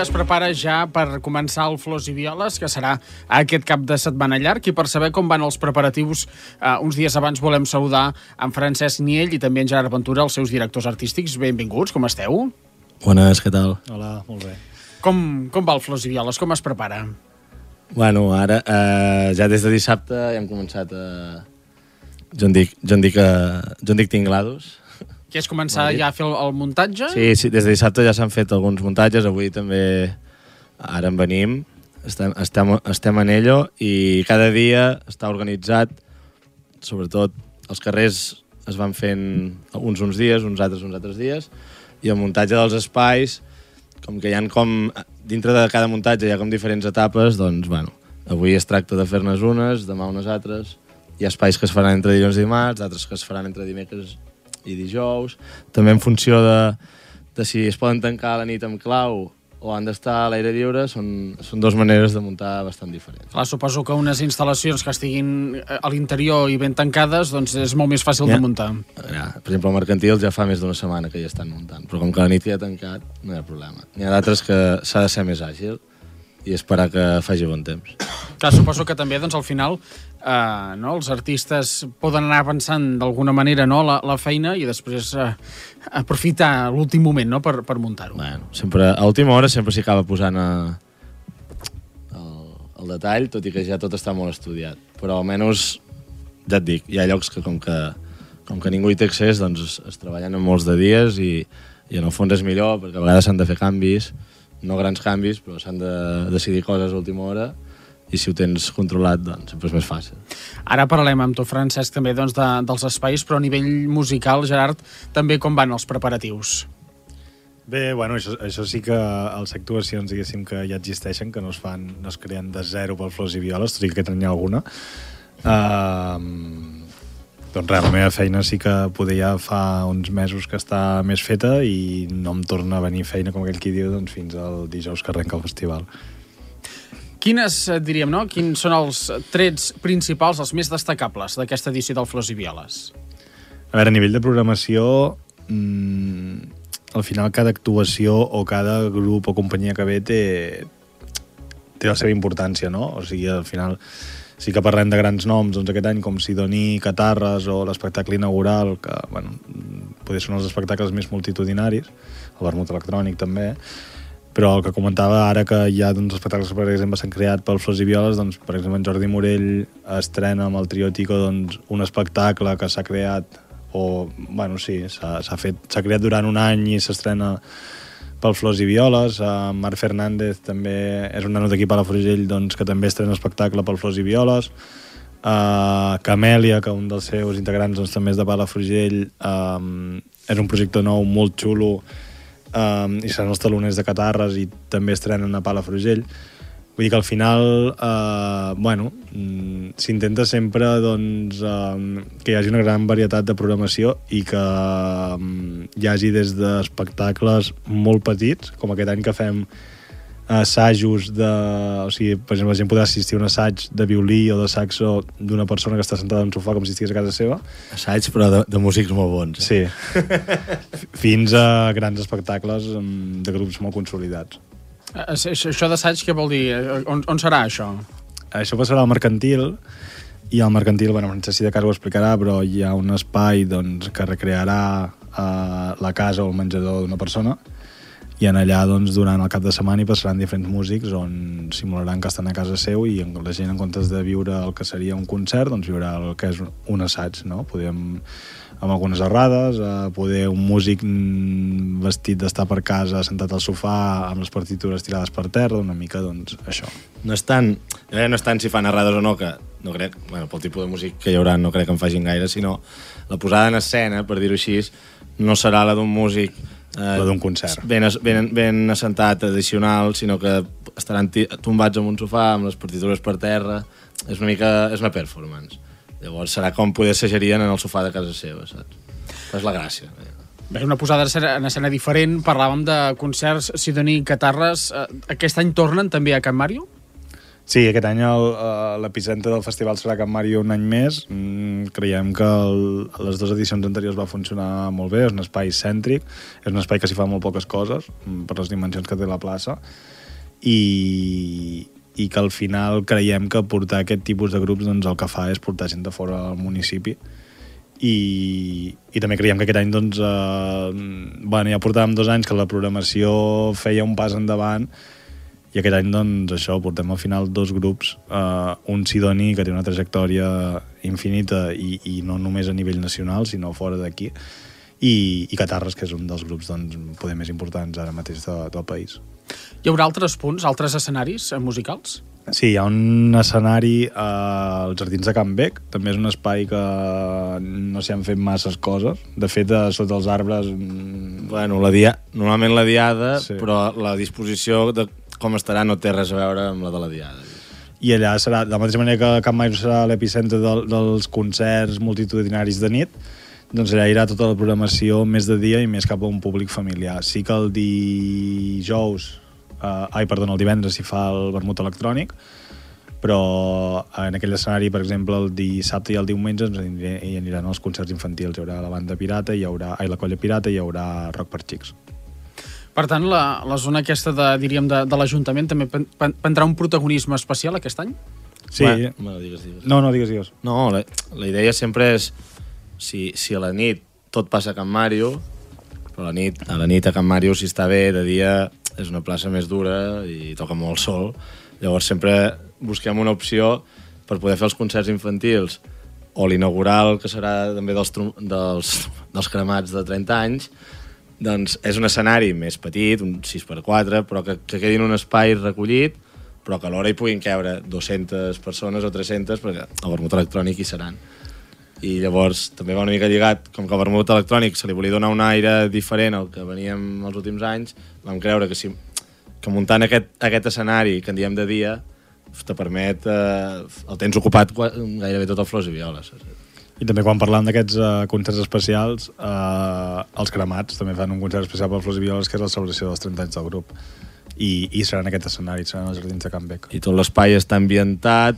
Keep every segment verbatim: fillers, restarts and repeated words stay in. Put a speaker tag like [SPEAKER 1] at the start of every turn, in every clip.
[SPEAKER 1] es prepara ja per començar el Flors i Violes, que serà aquest cap de setmana llarg, i per saber com van els preparatius, eh, uns dies abans volem saludar en Francesc Niell i també en Gerard Ventura, els seus directors artístics. Benvinguts, com esteu?
[SPEAKER 2] Bones, què tal?
[SPEAKER 3] Hola, molt bé.
[SPEAKER 1] Com, com va el Flors i Violes? Com es prepara?
[SPEAKER 2] Bueno, ara, eh, ja des de dissabte ja hem començat a... Jo en dic, jo en dic, eh, jo en dic tinglados.
[SPEAKER 1] Que és començar ja a fer el, el muntatge?
[SPEAKER 2] Sí, sí, des de dissabte ja s'han fet alguns muntatges, avui també, ara en venim, estem, estem, estem en ello, i cada dia està organitzat, sobretot els carrers es van fent uns uns dies, uns altres uns altres dies, i el muntatge dels espais, com que hi ha com, dintre de cada muntatge hi ha com diferents etapes, doncs, bueno, avui es tracta de fer-ne unes, demà unes altres, hi ha espais que es faran entre dilluns i dimarts, d'altres que es faran entre dimecres i dijous, també en funció de, de si es poden tancar a la nit amb clau o han d'estar a l'aire lliure, són, són dues maneres de muntar bastant diferents.
[SPEAKER 1] Clar, suposo que unes instal·lacions que estiguin a l'interior i ben tancades, doncs és molt més fàcil ja de muntar.
[SPEAKER 2] Ja, per exemple, el Mercantil ja fa més d'una setmana que ja estan muntant, però com que la nit ja ha tancat, no hi ha problema. N'hi ha d'altres que s'ha de ser més àgil i esperar que faci bon temps.
[SPEAKER 1] Clar, suposo que també, doncs, al final, eh, no, els artistes poden anar avançant d'alguna manera, no, la, la feina i després eh, aprofitar l'últim moment, no, per, per muntar-ho.
[SPEAKER 2] Bueno, sempre, a última hora sempre s'hi acaba posant a, el, el detall, tot i que ja tot està molt estudiat. Però almenys, ja et dic, hi ha llocs que com que, com que ningú hi té accés, doncs es, es treballen en molts de dies i, i en el fons és millor, perquè a vegades s'han de fer canvis, no grans canvis, però s'han de decidir coses a última hora, i si ho tens controlat, doncs sempre és més fàcil.
[SPEAKER 1] Ara parlem amb tu, Francesc, també doncs, de, dels espais, però a nivell musical, Gerard, també com van els preparatius?
[SPEAKER 3] Bé, bueno, això, això sí que les actuacions, diguéssim, que ja existeixen, que no es fan, no es creen de zero pel Flors i Violes, tot i que aquest any hi ha alguna. Uh, doncs res, la meva feina sí que poder ja fa uns mesos que està més feta i no em torna a venir feina, com aquell qui diu, doncs fins al dijous que arrenca el festival.
[SPEAKER 1] Quines, diríem, no? Quins són els trets principals, els més destacables d'aquesta edició del Flors i Violes?
[SPEAKER 3] A veure, a nivell de programació, mmm, al final cada actuació o cada grup o companyia que ve té, té la seva importància, no? O sigui, al final sí que parlem de grans noms, doncs aquest any com Sidoní, Catarres o l'espectacle inaugural, que, bueno, potser són els espectacles més multitudinaris, el vermut electrònic també, però el que comentava ara que hi ha doncs, espectacles que per exemple s'han creat pel Flors i Violes, doncs per exemple en Jordi Morell estrena amb el Trio Tico doncs, un espectacle que s'ha creat o, bueno, sí, s'ha fet, s'ha creat durant un any i s'estrena pel Flors i Violes. Uh, Marc Fernández també és un nano d'aquí a Palafrugell doncs, que també estrena espectacle pel Flors i Violes. Uh, Camèlia, que un dels seus integrants doncs, també és de Palafrugell, um, és un projecte nou molt xulo, um, i seran els taloners de Catarres i també estrenen a Palafrugell. Vull dir que al final, uh, bueno, s'intenta sempre doncs, uh, que hi hagi una gran varietat de programació i que um, hi hagi des d'espectacles molt petits, com aquest any que fem assajos de... O sigui, per exemple, la gent podrà assistir a un assaig de violí o de saxo d'una persona que està sentada en un sofà com si estigués a casa seva.
[SPEAKER 2] Assaigs, però de, de músics molt bons.
[SPEAKER 3] Eh? Sí. Fins a grans espectacles um, de grups molt consolidats.
[SPEAKER 1] Això d'assaig què vol dir? On, on serà això?
[SPEAKER 3] Això passarà al Mercantil, i al Mercantil, bueno, no sé si de cas ho explicarà, però hi ha un espai doncs, que recrearà eh, la casa o el menjador d'una persona, i en allà doncs, durant el cap de setmana hi passaran diferents músics on simularan que estan a casa seu i la gent, en comptes de viure el que seria un concert, doncs viurà el que és un assaig, no? Podem, amb algunes errades, eh, poder un músic vestit d'estar per casa sentat al sofà amb les partitures tirades per terra, una mica, doncs, això.
[SPEAKER 2] No és tant, no és tant si fan errades o no, que no crec, bueno, pel tipus de músic que hi haurà no crec que en facin gaire, sinó la posada en escena, per dir-ho així, no serà la d'un músic
[SPEAKER 3] eh, la d'un concert
[SPEAKER 2] ben, ben, ben assentat, addicional, sinó que estaran tombats en un sofà amb les partitures per terra. És una mica, és una performance. Llavors serà com poder segerien en el sofà de casa seva, saps? Però és la gràcia.
[SPEAKER 1] Bé, una posada en escena diferent. Parlàvem de concerts Sidoní i Catarres. Aquest any tornen també a Can Màrio?
[SPEAKER 3] Sí, aquest any l'epicentre del festival serà Can Màrio un any més. Mm, creiem que el, les dues edicions anteriors va funcionar molt bé, és un espai cèntric, és un espai que s'hi fa molt poques coses, per les dimensions que té la plaça, i, i que al final creiem que portar aquest tipus de grups doncs, el que fa és portar gent de fora del municipi i, i també creiem que aquest any doncs, eh, bueno, ja portàvem dos anys que la programació feia un pas endavant i aquest any doncs, això, portem al final dos grups, eh, un Sidoni que té una trajectòria infinita i, i no només a nivell nacional sinó fora d'aquí i, i Catarres, que és un dels grups doncs, poder més importants ara mateix de, del país.
[SPEAKER 1] Hi haurà altres punts, altres escenaris eh, musicals?
[SPEAKER 3] Sí, hi ha un escenari eh, als Jardins de Can Bec, també és un espai que no s'hi han fet masses coses. De fet, eh, sota els arbres...
[SPEAKER 2] Bueno, la dia... normalment la diada,
[SPEAKER 3] sí.
[SPEAKER 2] Però la disposició de com estarà no té res a veure amb la de la diada.
[SPEAKER 3] I allà serà, de la mateixa manera que Can Mairo serà l'epicentre del, dels concerts multitudinaris de nit, doncs allà irà tota la programació més de dia i més cap a un públic familiar. Sí que el dijous... Uh, ai, perdona, el divendres s'hi fa el vermut electrònic, però en aquell escenari, per exemple, el dissabte i el diumenge ens aniré, hi aniran els concerts infantils. Hi haurà la banda pirata, hi haurà, ai, la colla pirata i hi haurà rock per xics.
[SPEAKER 1] Per tant, la, la zona aquesta de, diríem, de, de l'Ajuntament també prendrà un protagonisme especial aquest any?
[SPEAKER 3] Sí.
[SPEAKER 2] Bueno, bueno, digues, digues.
[SPEAKER 3] No, no, digues, digues.
[SPEAKER 2] No, la, la idea sempre és si, si a la nit tot passa a Can Màrio, però a la nit a la nit a Can Màrio, si està bé, de dia és una plaça més dura i toca molt sol. Llavors sempre busquem una opció per poder fer els concerts infantils o l'inaugural, que serà també dels, dels, dels cremats de trenta anys, doncs és un escenari més petit, un sis per quatre, però que, que quedi en un espai recollit, però que alhora hi puguin caure dues-centes persones o tres-centes, perquè el vermut electrònic hi seran. I llavors també va una mica lligat, com que el vermut electrònic se li volia donar un aire diferent al que veníem els últims anys, vam creure que, si, que muntant aquest, aquest escenari que en diem de dia te permet, eh, el tens ocupat gairebé tot el Flors i Violes.
[SPEAKER 3] I també quan parlem d'aquests uh, concerts especials, uh, els cremats també fan un concert especial per Flors i Violes, que és la celebració dels trenta anys del grup. I, i serà en aquest escenari, serà als Jardins de Can Bec.
[SPEAKER 2] I tot l'espai està ambientat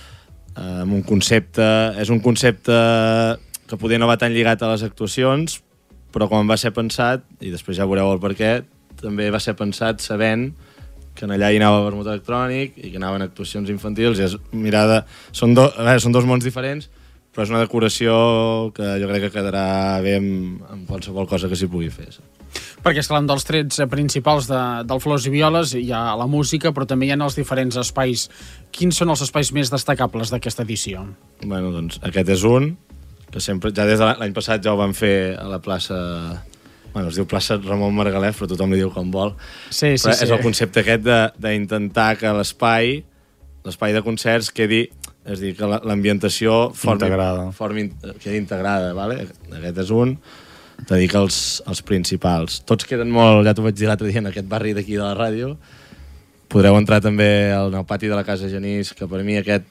[SPEAKER 2] amb un concepte, és un concepte que poder no va tan lligat a les actuacions, però quan va ser pensat, i després ja veureu el per què, també va ser pensat sabent que en allà hi anava vermut electrònic i que anaven actuacions infantils, i és mirada, són, do, a veure, són dos mons diferents, però és una decoració que jo crec que quedarà bé amb, amb qualsevol cosa que s'hi pugui fer.
[SPEAKER 1] Perquè, esclar, un dels trets principals de, del Flors i Violes hi ha la música, però també hi ha els diferents espais. Quins són els espais més destacables d'aquesta edició?
[SPEAKER 2] Bueno, doncs aquest és un, que sempre, ja des de l'any passat ja ho vam fer a la plaça... Bueno, es diu plaça Ramon Margalef, però tothom li diu com vol.
[SPEAKER 1] Sí, sí,
[SPEAKER 2] però
[SPEAKER 1] sí.
[SPEAKER 2] És el concepte aquest d'intentar que l'espai, l'espai de concerts quedi, és a dir, que l'ambientació formi,
[SPEAKER 3] integrada.
[SPEAKER 2] Formi, quedi integrada, vale? Aquest és un. T'ha dit que els, els principals. Tots queden molt, ja t'ho vaig dir l'altre dia, en aquest barri d'aquí de la ràdio. Podreu entrar també al pati de la Casa Genís, que per mi aquest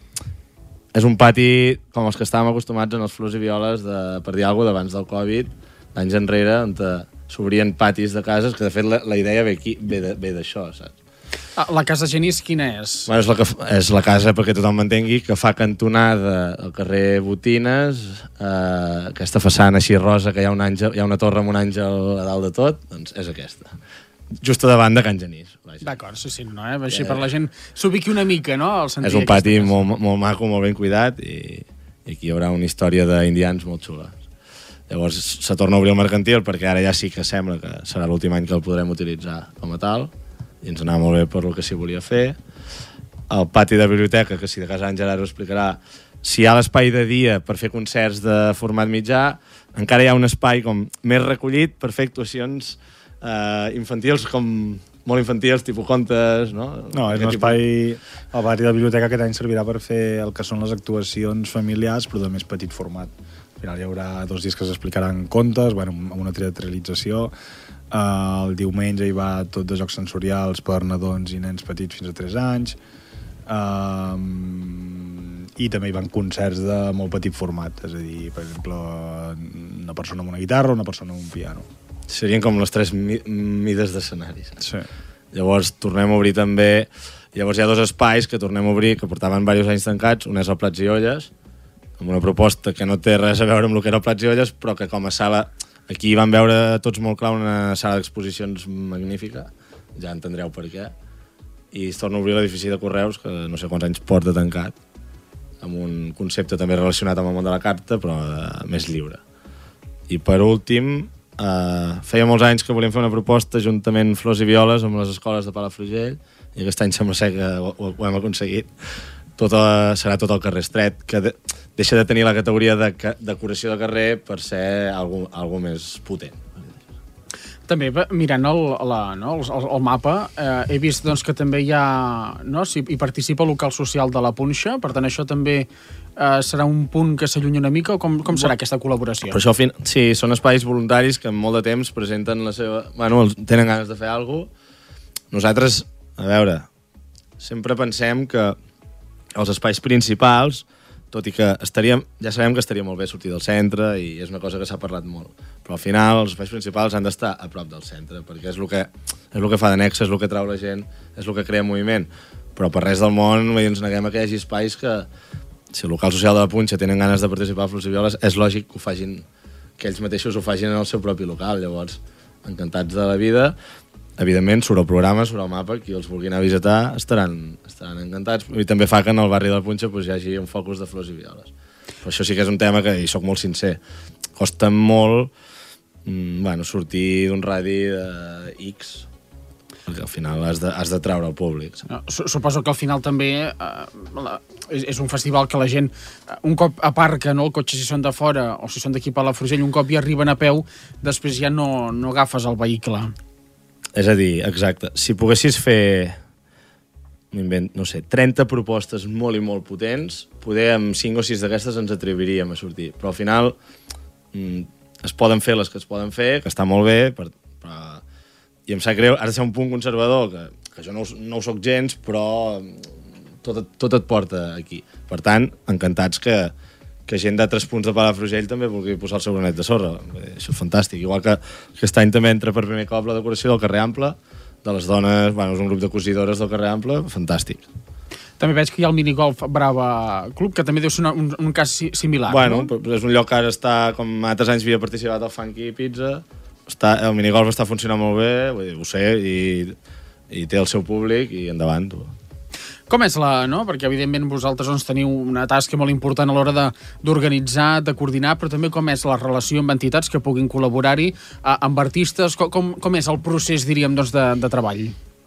[SPEAKER 2] és un pati com els que estàvem acostumats en els Flors i Violes, de, per dir alguna cosa, d'abans del Covid, d'anys enrere, on s'obrien patis de cases, que de fet la, la idea ve aquí, ve d'això, saps?
[SPEAKER 1] Ah, la Casa Genís quina és?
[SPEAKER 2] Bueno, és, la que, és la casa, perquè tothom m'entengui, que fa cantonada al carrer Botines, eh, aquesta façana així rosa, que hi ha, un àngel, hi ha una torre amb un àngel a dalt de tot, doncs és aquesta. Just a davant de Can Genís.
[SPEAKER 1] D'acord, sí, sí, no, eh? Així per la gent s'ubiqui una mica, no?
[SPEAKER 2] És un pati molt, molt maco, molt ben cuidat, i, i aquí hi haurà una història d'indians molt xula. Llavors se torna a obrir el mercantil, perquè ara ja sí que sembla que serà l'últim any que el podrem utilitzar com a tal, i ens anava molt bé per el que s'hi volia fer. El pati de biblioteca, que si de cas en Gerard ho explicarà, si hi ha l'espai de dia per fer concerts de format mitjà, encara hi ha un espai com més recollit per fer actuacions eh, infantils, com molt infantils, tipus contes, no?
[SPEAKER 3] No, és un espai... El pati de biblioteca aquest any servirà per fer el que són les actuacions familiars, però de més petit format. Al final hi haurà dos dies que s'explicaran contes, bueno, amb una teatralització. Uh, el diumenge hi va tot de jocs sensorials per nadons i nens petits fins a tres anys, uh, i també hi van concerts de molt petit format, és a dir, per exemple, una persona amb una guitarra o una persona amb un piano.
[SPEAKER 2] Serien com les tres mi mides d'escenaris.
[SPEAKER 3] Sí.
[SPEAKER 2] Llavors tornem a obrir també... Llavors hi ha dos espais que tornem a obrir, que portaven diversos anys tancats. Un és el Plats i Olles, amb una proposta que no té res a veure amb el que era el Plats i Olles, però que com a sala... Aquí vam veure tots molt clar una sala d'exposicions magnífica, ja entendreu per què. i es torna a obrir l'edifici de Correus, que no sé quants anys porta tancat, amb un concepte també relacionat amb el món de la carta, però uh, més lliure. I per últim, uh, feia molts anys que volíem fer una proposta juntament Flors i Violes amb les escoles de Palafrugell, i aquest any sembla ser que ho, ho hem aconseguit. Tota, serà tot el carrer estret, que de, deixa de tenir la categoria de ca, decoració de carrer per ser algo, algo més potent.
[SPEAKER 1] També, mirant el, la, no, el, el mapa, eh, he vist doncs, que també hi ha... No, si hi participa el local social de la Punxa, per tant, això també eh, serà un punt que s'allunya una mica, o com, com serà aquesta col·laboració?
[SPEAKER 2] Per això, sí, són espais voluntaris que en molt de temps presenten la seva... Bueno, tenen ganes de fer alguna cosa. Nosaltres, a veure, sempre pensem que els espais principals, tot i que estaríem, ja sabem que estaria molt bé sortir del centre i és una cosa que s'ha parlat molt, però al final els espais principals han d'estar a prop del centre, perquè és el que, és el que fa de nexe, és el que trau la gent, és el que crea moviment, però per res del món ens neguem a que hi hagi espais que, si el local social de la Punxa tenen ganes de participar a Flors i Violes, és lògic que ho facin, que ells mateixos ho facin en el seu propi local. Llavors, encantats de la vida. Evidentment, surt el programa, surt el mapa, qui els vulgui anar a visitar estaran, estaran encantats. I també fa que en el barri de la Punxa pues, hi hagi un focus de Flors i Violes. Però això sí que és un tema que, i soc molt sincer, costa molt mm, bueno, sortir d'un radi de X, perquè al final has de, has de treure el públic.
[SPEAKER 1] No, suposo que al final també eh, la, és, és un festival que la gent, eh, un cop aparca no, el cotxe si són de fora o si són d'aquí a Palafrugell, un cop hi arriben a peu, després ja no, no agafes el vehicle.
[SPEAKER 2] És a dir, exacte, si poguessis fer, no sé, trenta propostes molt i molt potents, poder amb cinc o sis d'aquestes ens atreviríem a sortir. Però al final mm, es poden fer les que es poden fer, que està molt bé, per, però... i em sap greu, has de ser un punt conservador, que, que jo no, no ho soc gens, però tot, tot et porta aquí. Per tant, encantats que, que gent d'altres punts de Palafrugell també vulgui posar el seu granet de sorra. Això és fantàstic. Igual que aquest any també entra per primer cop la decoració del carrer Ample, de les dones, bueno, és un grup de cosidores del carrer Ample, fantàstic.
[SPEAKER 1] També veig que hi ha el minigolf Brava Club, que també deu ser un, un cas similar,
[SPEAKER 2] bueno,
[SPEAKER 1] no?
[SPEAKER 2] És un lloc que ara està, com altres anys havia participat al Funky Pizza, està, el minigolf està funcionant molt bé, vull dir, ho sé, i, i té el seu públic, i endavant, tu.
[SPEAKER 1] Com és la, no? Perquè evidentment vosaltres doncs, teniu una tasca molt important a l'hora de, d'organitzar, de coordinar, però també com és la relació amb entitats que puguin col·laborar-hi, eh, amb artistes, com, com és el procés, diríem, doncs, de, de treball?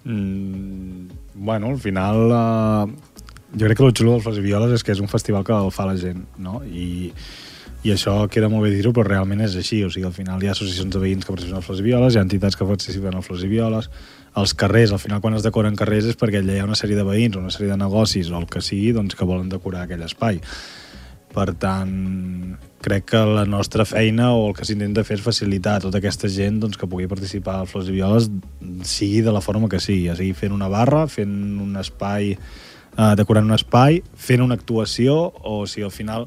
[SPEAKER 3] Mm, bueno, al final eh, jo crec que el xulo del Flors i Violes és que és un festival que el fa la gent, no? I, i això queda molt bé dir-ho, però realment és així. O sigui, al final hi ha associacions de veïns que participen a Flors i Violes, hi ha entitats que participen a Flors i Violes, els carrers, al final quan es decoren carrers és perquè allà hi ha una sèrie de veïns o una sèrie de negocis o el que sigui doncs, que volen decorar aquell espai. Per tant, crec que la nostra feina o el que s'intenta fer és facilitar a tota aquesta gent doncs, que pugui participar a Flors i Violes, sigui de la forma que sigui, ja sigui fent una barra, fent un espai, eh, decorant un espai, fent una actuació, o si al final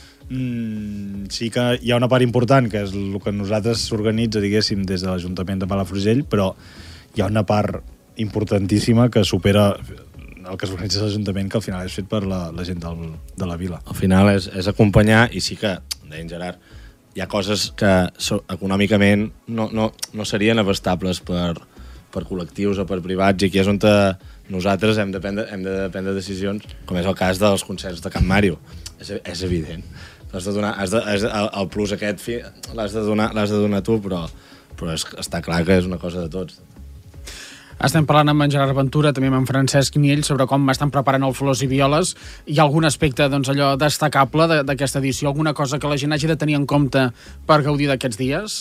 [SPEAKER 3] mm, sí que hi ha una part important que és el que nosaltres s'organitza, diguéssim, des de l'Ajuntament de Palafrugell, però hi ha una part importantíssima que supera el que s'organitza a l'Ajuntament, que al final és fet per la, la gent del, de la vila.
[SPEAKER 2] Al final és, és acompanyar, i sí que, deia en Gerard, hi ha coses que so, econòmicament no, no, no serien abastables per, per col·lectius o per privats, i aquí és on te, nosaltres hem de, prendre, hem de prendre decisions, com és el cas dels concerts de Can Màrio. És, és evident. Has de donar, has de, has de, el plus aquest l'has de donar, l'has de donar tu, però, però és, està clar que és una cosa de tots.
[SPEAKER 1] Estem parlant amb en Gerard Ventura, també amb en Francesc Niell, sobre com estan preparant el Flors i Violes. Hi ha algun aspecte doncs, allò destacable d'aquesta edició? Alguna cosa que la gent hagi de tenir en compte per gaudir d'aquests dies?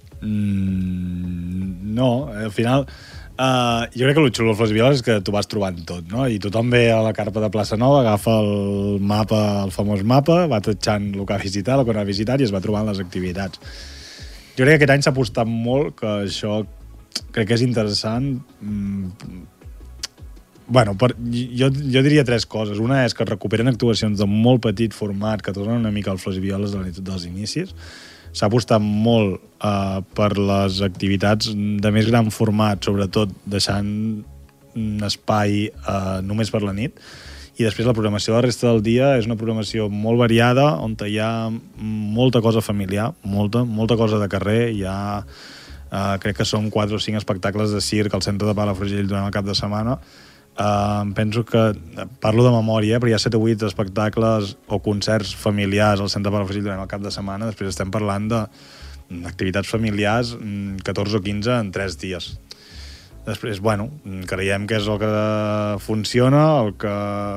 [SPEAKER 3] Mm, no, al final uh, jo crec que el xulo del Flors i Violes és que tu vas trobant tot, no? I tothom ve a la carpa de Plaça Nova, agafa el mapa, el famós mapa, va tatxant el que ha visitat, el que no ha visitat, i es va trobant les activitats. Jo crec que aquest any s'ha apostat molt, que això crec que és interessant. Mm, bueno, per, jo, jo diria tres coses. Una és que recuperen actuacions de molt petit format, que tornen una mica al Flors i Violes dels inicis. S'ha apostat molt eh, per les activitats de més gran format, sobretot deixant un espai eh, només per la nit. I després la programació de la resta del dia és una programació molt variada, on hi ha molta cosa familiar, molta, molta cosa de carrer. Hi ha, uh, crec que són quatre o cinc espectacles de circ al centre de Palafrugell durant el cap de setmana, Uh, penso que, parlo de memòria, però hi ha set o vuit espectacles o concerts familiars al Centre Palafrugell durant el cap de setmana. Després estem parlant d'activitats familiars, catorze o quinze en tres dies. Després, bueno, creiem que és el que funciona, el que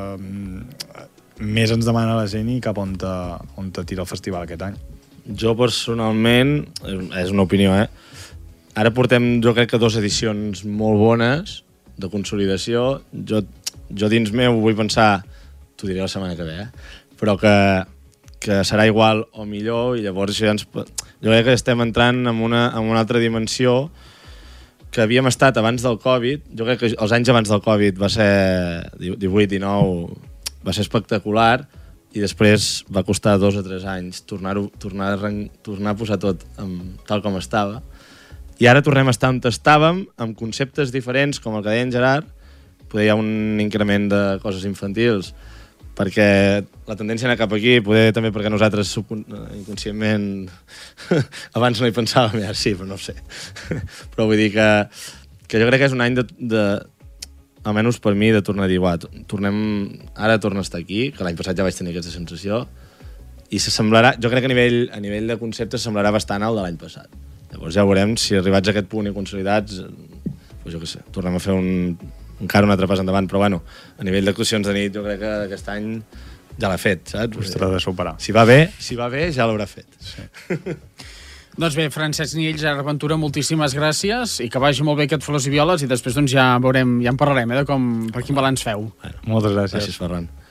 [SPEAKER 3] més ens demana la gent i cap on te, on te tira el festival aquest any.
[SPEAKER 2] Jo personalment, és una opinió, eh? Ara portem, jo crec que dues edicions molt bones de consolidació. Jo, jo dins meu vull pensar, t'ho diré la setmana que ve, eh? Però que, que serà igual o millor, i llavors ja ens, jo crec que estem entrant en una, en una altra dimensió que havíem estat abans del Covid. Jo crec que els anys abans del Covid va ser divuit, dinou, va ser espectacular, i després va costar dos o tres anys tornar-ho, tornar, a, tornar a posar tot amb, tal com estava. I ara tornem a estar on estàvem, amb conceptes diferents, com el que deia en Gerard. Poder hi ha un increment de coses infantils, perquè la tendència a anar cap aquí, poder també perquè nosaltres inconscientment abans no hi pensàvem, ja sí, però no ho sé. Però vull dir que, que jo crec que és un any de, de almenys per mi, de tornar a dir, uah, tornem, ara torna a estar aquí, que l'any passat ja vaig tenir aquesta sensació, i s'assemblarà, jo crec que a nivell, a nivell de concepte s'assemblarà bastant al de l'any passat. Llavors ja veurem si arribats a aquest punt i consolidats, doncs jo què sé, tornem a fer un, encara un altre pas endavant, però bueno, a nivell d'actuacions de nit jo crec que aquest any ja l'ha fet, saps?
[SPEAKER 3] Us t'ha de superar.
[SPEAKER 2] Si va bé, si va bé ja l'haurà fet.
[SPEAKER 3] Sí.
[SPEAKER 1] Doncs bé, Francesc Niell, Gerard Ventura, moltíssimes gràcies i que vagi molt bé aquest Flors i Violes i després doncs ja veurem, ja en parlarem, eh, de com, per quin balanç feu.
[SPEAKER 2] Bueno,
[SPEAKER 3] moltes gràcies.
[SPEAKER 2] Gràcies, Ferran.